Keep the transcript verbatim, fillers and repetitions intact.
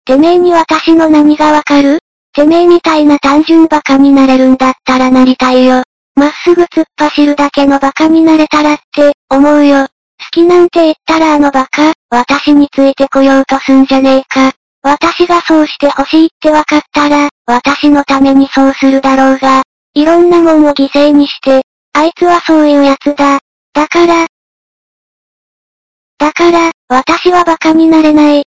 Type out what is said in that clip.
てめえに私の何がわかる？てめえみたいな単純バカになれるんだったらなりたいよ。まっすぐ突っ走るだけのバカになれたらって、思うよ。好きなんて言ったらあのバカ、私についてこようとすんじゃねえか。私がそうして欲しいってわかったら、私のためにそうするだろうが、いろんなもんを犠牲にして、あいつはそういうやつだ。だから、だから、私はバカになれない。